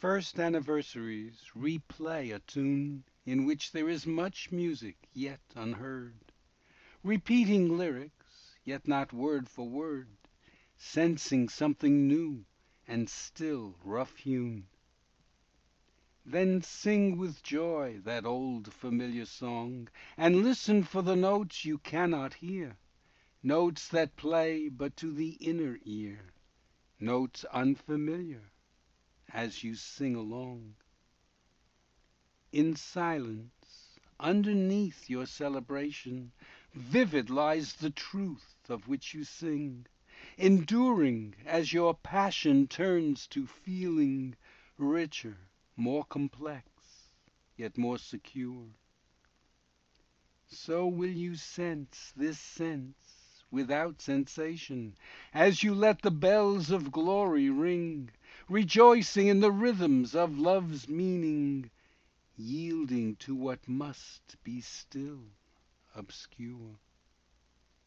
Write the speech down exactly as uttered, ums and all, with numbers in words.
first anniversaries replay a tune in which there is much music yet unheard, repeating lyrics, yet not word for word, sensing something new and still rough-hewn. Then sing with joy that old familiar song, and listen for the notes you cannot hear, notes that play but to the inner ear, notes unfamiliar as you sing along. In silence, underneath your celebration, vivid lies the truth of which you sing, enduring as your passion turns to feeling, richer, more complex, yet more secure. So will you sense this sense without sensation, as you let the bells of glory ring, rejoicing in the rhythms of love's meaning, yielding to what must be still obscure.